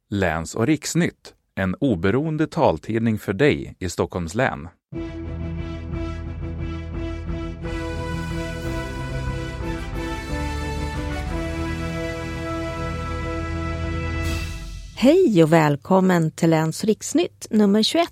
Läns- och riksnytt, en oberoende taltidning för dig i Stockholms län. Hej och välkommen till Läns- och riksnytt nummer 21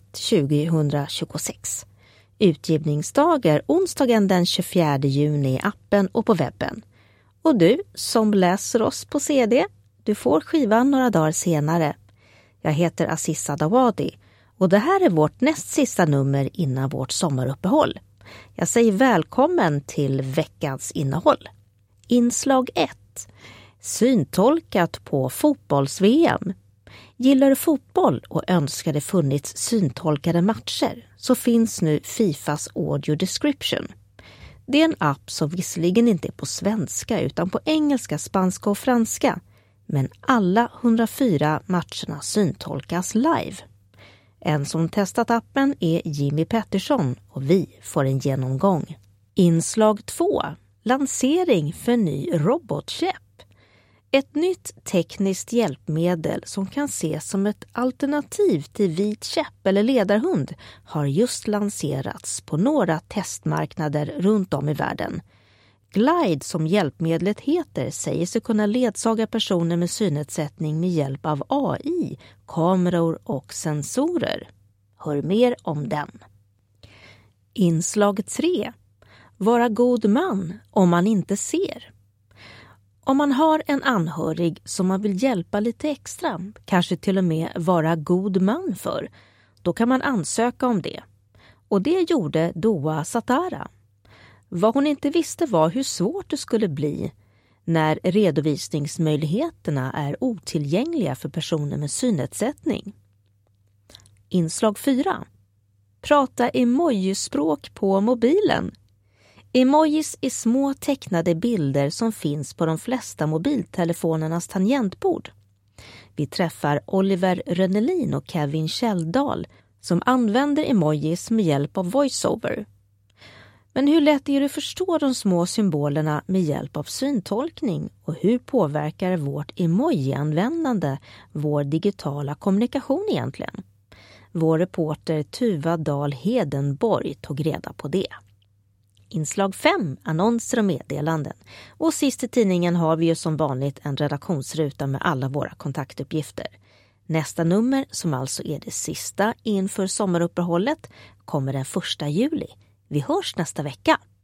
2026. Utgivningsdag är onsdagen den 24 juni i appen och på webben. Och du som läser oss på CD, du får skivan några dagar senare. Jag heter Aziza Dawadi och det här är vårt näst sista nummer innan vårt sommaruppehåll. Jag säger välkommen till veckans innehåll. Inslag 1. Syntolkat på fotbolls-VM. Gillar du fotboll och önskar det funnits syntolkade matcher så finns nu Fifas Audio Description. Det är en app som visserligen inte är på svenska utan på engelska, spanska och franska. Men alla 104 matcherna syntolkas live. En som testat appen är Jimmy Pettersson och vi får en genomgång. Inslag 2. Lansering för ny robotkäpp. Ett nytt tekniskt hjälpmedel som kan ses som ett alternativ till vit käpp eller ledarhund har just lanserats på några testmarknader runt om i världen. Glide, som hjälpmedlet heter, säger sig kunna ledsaga personer med synnedsättning med hjälp av AI, kameror och sensorer. Hör mer om den. Inslag 3. Vara god man om man inte ser. Om man har en anhörig som man vill hjälpa lite extra, kanske till och med vara god man för, då kan man ansöka om det. Och det gjorde Doa Satara. Vad hon inte visste var hur svårt det skulle bli när redovisningsmöjligheterna är otillgängliga för personer med synnedsättning. Inslag 4. Prata emojispråk på mobilen. Emojis är små tecknade bilder som finns på de flesta mobiltelefonernas tangentbord. Vi träffar Oliver Rönnelin och Kevin Kjelldal som använder emojis med hjälp av voiceover. Men hur lätt är det att förstå de små symbolerna med hjälp av syntolkning och hur påverkar vårt emoji-användande vår digitala kommunikation egentligen? Vår reporter Tuva Dahl Hedenborg tog reda på det. Inslag 5, annonser och meddelanden. Och sist i tidningen har vi ju som vanligt en redaktionsruta med alla våra kontaktuppgifter. Nästa nummer, som alltså är det sista inför sommaruppehållet, kommer den 1 juli. Vi hörs nästa vecka.